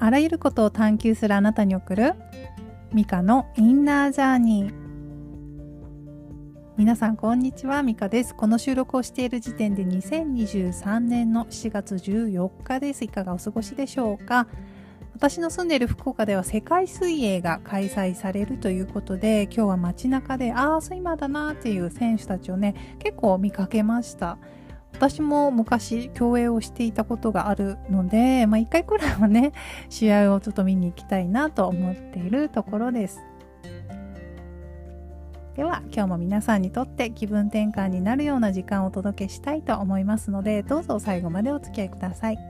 あらゆることを探求するあなたに送るミカのインナージャーニー。皆さんこんにちは、ミカです。この収録をしている時点で2023年の7月14日です。いかがお過ごしでしょうか。私の住んでいる福岡では世界水泳が開催されるということで、今日は街中でスイマーだなっていう選手たちをね、結構見かけました。私も昔競泳をしていたことがあるので、一回くらいはね、試合をちょっと見に行きたいなと思っているところです。では今日も皆さんにとって気分転換になるような時間をお届けしたいと思いますので、どうぞ最後までお付き合いください。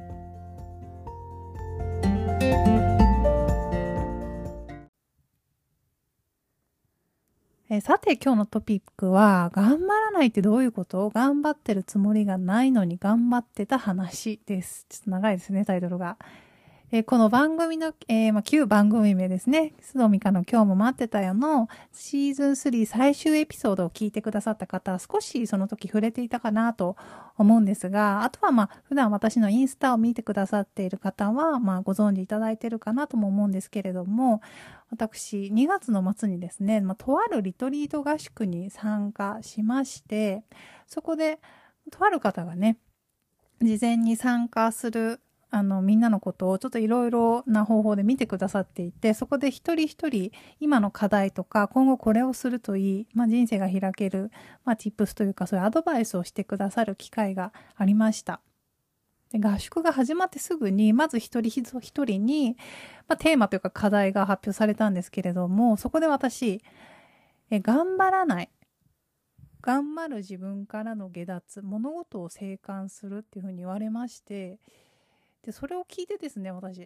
さて今日のトピックは、頑張らないってどういうこと？頑張ってるつもりがないのに頑張ってた話です。ちょっと長いですね、タイトルが。この番組の、旧番組名ですね。須藤美香の今日も待ってたよのシーズン3最終エピソードを聞いてくださった方、少しその時触れていたかなと思うんですが、あとは普段私のインスタを見てくださっている方は、ご存知いただいているかなとも思うんですけれども、私2月の末にですね、とあるリトリート合宿に参加しまして、そこでとある方がね、事前に参加するみんなのことをちょっといろいろな方法で見てくださっていて、そこで一人一人今の課題とか今後これをするといい、人生が開ける、tips というかそういうアドバイスをしてくださる機会がありました。で、合宿が始まってすぐにまず一人一人に、テーマというか課題が発表されたんですけれども、そこで私頑張らない、頑張る自分からの下脱、物事を静観するっていうふうに言われまして、でそれを聞いてですね、私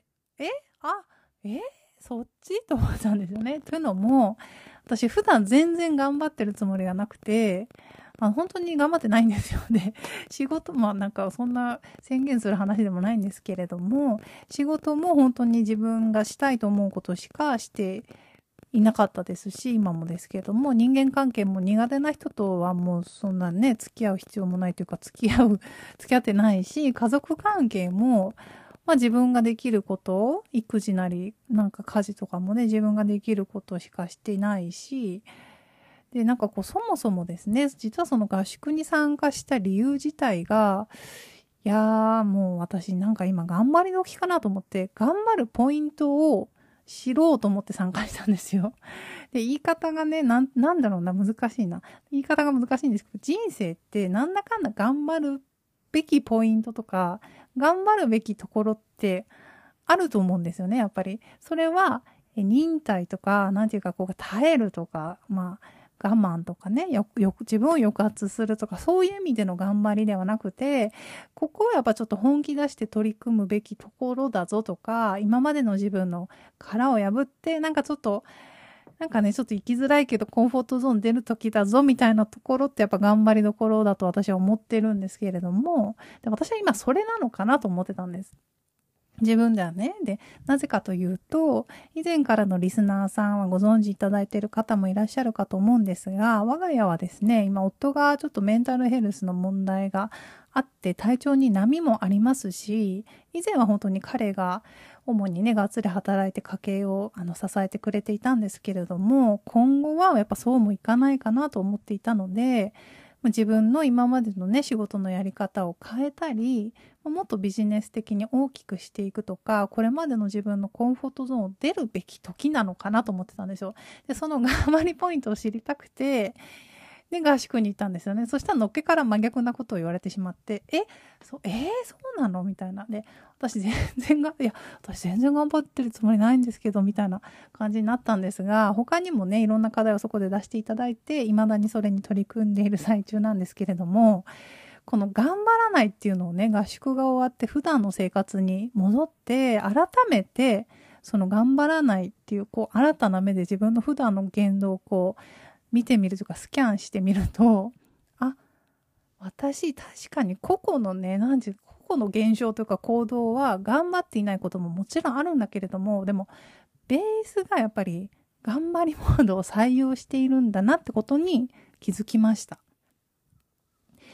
そっちと思ったんですよね。というのも、私普段全然頑張ってるつもりがなくて、本当に頑張ってないんですよね。仕事そんな宣言する話でもないんですけれども、仕事も本当に自分がしたいと思うことしかしていなかったですし、今もですけれども、人間関係も苦手な人とはもうそんなね、付き合う必要もないというか、付き合ってないし、家族関係も、自分ができることを、育児なり、家事とかもね、自分ができることしかしていないし、で、そもそもですね、実はその合宿に参加した理由自体が、もう私今頑張り時かなと思って、頑張るポイントを知ろうと思って参加したんですよ。で、言い方がね、難しいな。言い方が難しいんですけど、人生ってなんだかんだ頑張るべきポイントとか、頑張るべきところってあると思うんですよね、やっぱり。それは、忍耐とか、耐えるとか、我慢とかね、自分を抑圧するとか、そういう意味での頑張りではなくて、ここはやっぱちょっと本気出して取り組むべきところだぞとか、今までの自分の殻を破って、ちょっと生きづらいけどコンフォートゾーン出る時だぞみたいなところってやっぱ頑張りどころだと私は思ってるんですけれども、で、私は今それなのかなと思ってたんです。自分ではね。で、なぜかというと、以前からのリスナーさんはご存知いただいている方もいらっしゃるかと思うんですが、我が家はですね、今夫がちょっとメンタルヘルスの問題があって体調に波もありますし、以前は本当に彼が主にね、がっつり働いて家計を支えてくれていたんですけれども、今後はやっぱそうもいかないかなと思っていたので、自分の今までのね、仕事のやり方を変えたり、もっとビジネス的に大きくしていくとか、これまでの自分のコンフォートゾーンを出るべき時なのかなと思ってたんですよ。で、その頑張りポイントを知りたくて、で、合宿に行ったんですよね。そしたらのっけから真逆なことを言われてしまって、そうなのみたいな。で、私全然頑張ってるつもりないんですけど、みたいな感じになったんですが、他にもね、いろんな課題をそこで出していただいて、未だにそれに取り組んでいる最中なんですけれども、この頑張らないっていうのをね、合宿が終わって普段の生活に戻って、改めて、その頑張らないっていう、新たな目で自分の普段の言動を見てみるとかスキャンしてみると、私確かに個々のね、個々の現象というか行動は頑張っていないことももちろんあるんだけれども、でもベースがやっぱり頑張りモードを採用しているんだなってことに気づきました。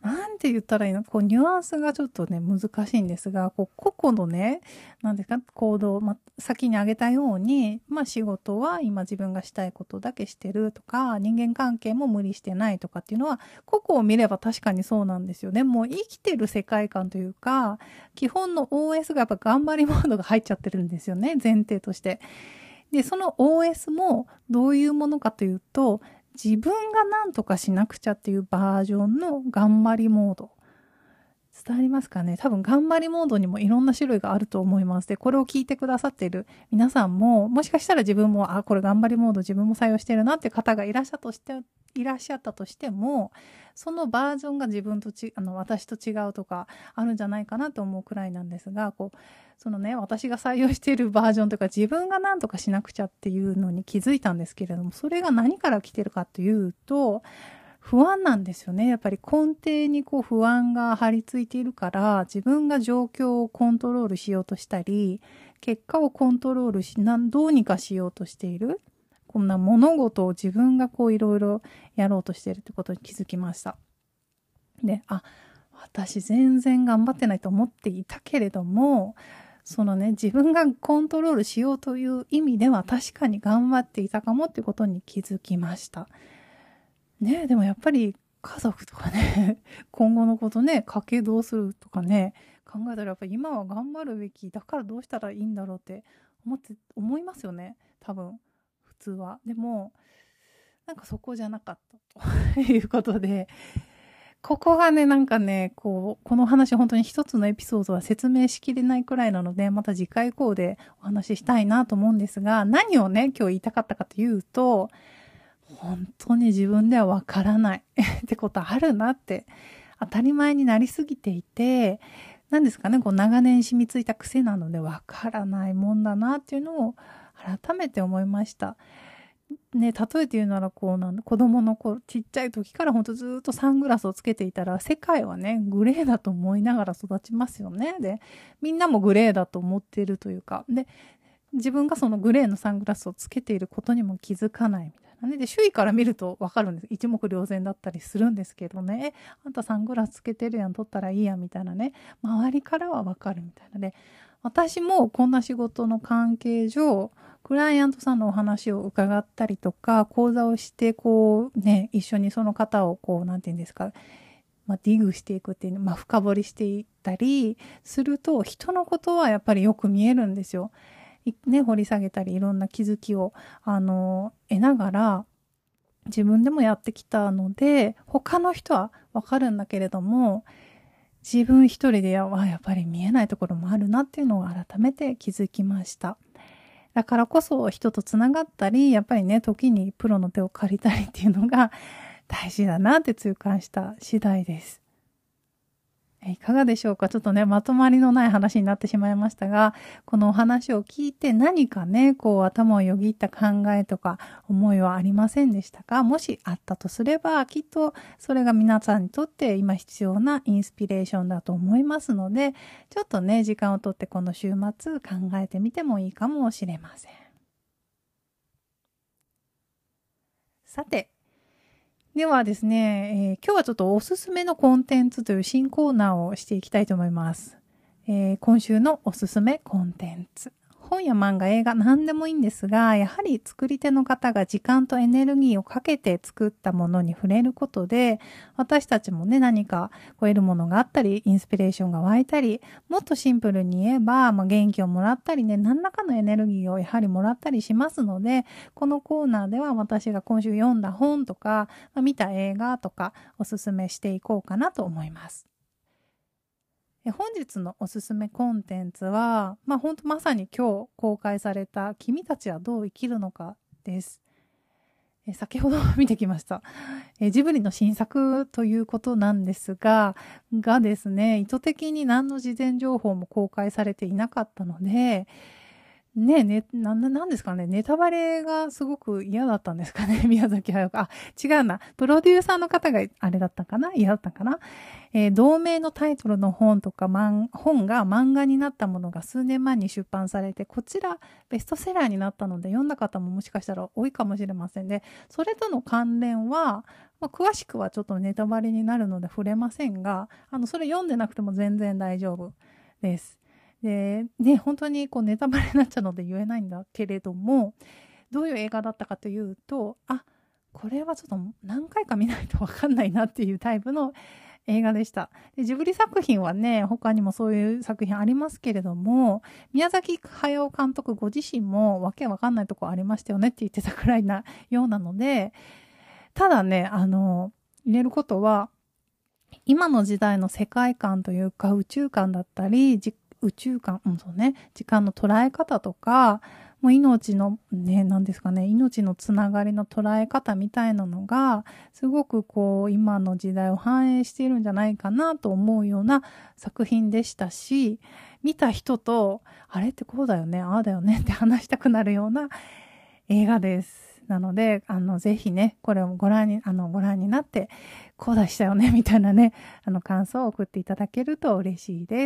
なんて言ったらいいの、こうニュアンスがちょっとね難しいんですが、こう個々のね、なんですか、行動、先に挙げたように、仕事は今自分がしたいことだけしてるとか、人間関係も無理してないとかっていうのは、個々を見れば確かにそうなんですよね。もう生きてる世界観というか、基本の OS がやっぱ頑張りモードが入っちゃってるんですよね、前提として。で、その OS もどういうものかというと、自分が何とかしなくちゃっていうバージョンの頑張りモード。伝わりますかね。多分頑張りモードにもいろんな種類があると思います。で、これを聞いてくださっている皆さんも、もしかしたら自分も、これ頑張りモード自分も採用してるなっていう方がいらっしゃったとしても、そのバージョンが私と違うとかあるんじゃないかなと思うくらいなんですが、そのね、私が採用しているバージョンというか、自分が何とかしなくちゃっていうのに気づいたんですけれども、それが何から来てるかというと、不安なんですよね。やっぱり根底に不安が張り付いているから、自分が状況をコントロールしようとしたり、結果をコントロールどうにかしようとしている。こんな物事を自分がいろいろやろうとしているってことに気づきました。で、私全然頑張ってないと思っていたけれども、そのね、自分がコントロールしようという意味では確かに頑張っていたかもっていうことに気づきました。ね、でもやっぱり家族とかね、今後のことね、家計どうするとかね、考えたらやっぱり今は頑張るべき、だからどうしたらいいんだろうって思いますよね。多分、普通は。でも、なんかそこじゃなかったということで、ここがね、なんかね、この話本当に一つのエピソードは説明しきれないくらいなので、また次回以降でお話ししたいなと思うんですが、何をね、今日言いたかったかというと、本当に自分ではわからないってことあるなって、当たり前になりすぎていて、何ですかね、長年染みついた癖なのでわからないもんだなっていうのを改めて思いました。ね、例えて言うなら子供のちっちゃい時から本当ずっとサングラスをつけていたら、世界はね、グレーだと思いながら育ちますよね。で、みんなもグレーだと思っているというか、で、自分がそのグレーのサングラスをつけていることにも気づかないみたいなね。で、周囲から見るとわかるんです。一目瞭然だったりするんですけどね。あんたサングラスつけてるやん、取ったらいいやんみたいなね。周りからはわかるみたいなで、私もこんな仕事の関係上、クライアントさんのお話を伺ったりとか、講座をして一緒にその方をなんていうんですか、ディグしていくっていう、深掘りしていったりすると、人のことはやっぱりよく見えるんですよ。ね、掘り下げたりいろんな気づきを得ながら自分でもやってきたので、他の人はわかるんだけれども、自分一人でやっぱり見えないところもあるなっていうのを改めて気づきました。だからこそ人とつながったり、やっぱりね、時にプロの手を借りたりっていうのが大事だなって痛感した次第です。いかがでしょうか。ちょっとね、まとまりのない話になってしまいましたが、このお話を聞いて何かね、頭をよぎった考えとか思いはありませんでしたか？もしあったとすれば、きっとそれが皆さんにとって今必要なインスピレーションだと思いますので、ちょっとね、時間をとってこの週末考えてみてもいいかもしれません。さて、ではですね、今日はちょっとおすすめのコンテンツという新コーナーをしていきたいと思います。今週のおすすめコンテンツ。本や漫画、映画、何でもいいんですが、やはり作り手の方が時間とエネルギーをかけて作ったものに触れることで、私たちもね、何か得るものがあったり、インスピレーションが湧いたり、もっとシンプルに言えば、元気をもらったりね、何らかのエネルギーをやはりもらったりしますので、このコーナーでは私が今週読んだ本とか、見た映画とかおすすめしていこうかなと思います。本日のおすすめコンテンツは、本当まさに今日公開された君たちはどう生きるのかです。先ほど見てきました。ジブリの新作ということなんですがですね、意図的に何の事前情報も公開されていなかったので、 なんですかね、ネタバレがすごく嫌だったんですかね、宮崎駿が。違うな。プロデューサーの方があれだったかな、嫌だったかな。同名のタイトルの本とか本が漫画になったものが数年前に出版されて、こちらベストセラーになったので、読んだ方ももしかしたら多いかもしれませんで、それとの関連は、詳しくはちょっとネタバレになるので触れませんが、それ読んでなくても全然大丈夫です。で、ね、本当にネタバレになっちゃうので言えないんだけれども、どういう映画だったかというと、これはちょっと何回か見ないとわかんないなっていうタイプの映画でした。で、ジブリ作品はね、他にもそういう作品ありますけれども、宮崎駿監督ご自身もわけわかんないとこありましたよねって言ってたくらいなようなので、ただね、言えることは、今の時代の世界観というか宇宙観だったり、宇宙観、そうね、時間の捉え方とか、もう命のね、何ですかね、命のつながりの捉え方みたいなのが、すごく今の時代を反映しているんじゃないかなと思うような作品でしたし、見た人と、あれってこうだよね、ああだよねって話したくなるような映画です。なので、ぜひね、これをご覧になって、こうだしたよね、みたいなね、感想を送っていただけると嬉しいです。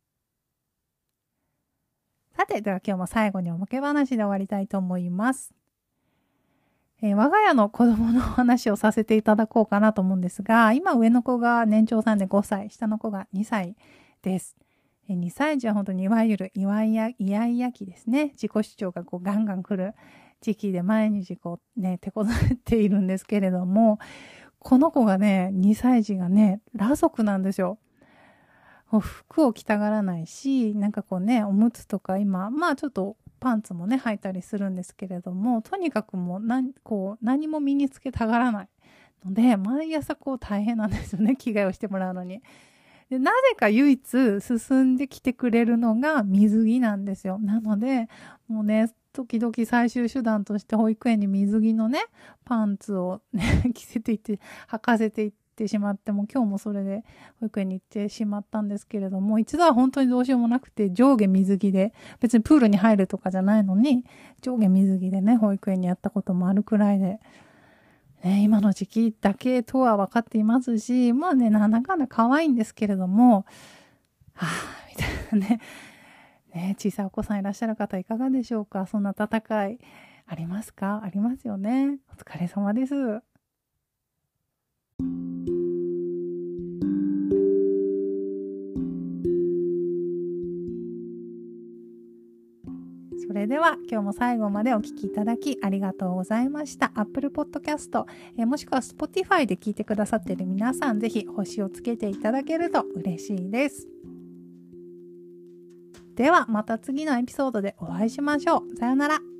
さて、では今日も最後におまけ話で終わりたいと思います。我が家の子供の話をさせていただこうかなと思うんですが、今上の子が年長さんで5歳、下の子が2歳です。2歳児は本当にいわゆるイヤイヤ期ですね。自己主張がガンガン来る時期で毎日手こずっているんですけれども、この子がね、2歳児がね、裸族なんですよ。服を着たがらないし、なんかおむつとか今、ちょっとパンツもね、履いたりするんですけれども、とにかくもう何も身につけたがらないので、毎朝大変なんですよね、着替えをしてもらうのに。で、なぜか唯一進んできてくれるのが水着なんですよ。なので、もうね、時々最終手段として保育園に水着のね、パンツをね、着せていって、履かせていってしまって、もう今日もそれで保育園に行ってしまったんですけれども、一度は本当にどうしようもなくて、上下水着で、別にプールに入るとかじゃないのに、上下水着でね、保育園にやったこともあるくらいで、今の時期だけとは分かっていますし、なんだかんだ可愛いんですけれども、みたいなね、小さいお子さんいらっしゃる方いかがでしょうか？そんな戦いありますか？ありますよね。お疲れ様です。それでは今日も最後までお聞きいただきありがとうございました。Apple Podcast、もしくは Spotify で聞いてくださっている皆さん、ぜひ星をつけていただけると嬉しいです。ではまた次のエピソードでお会いしましょう。さよなら。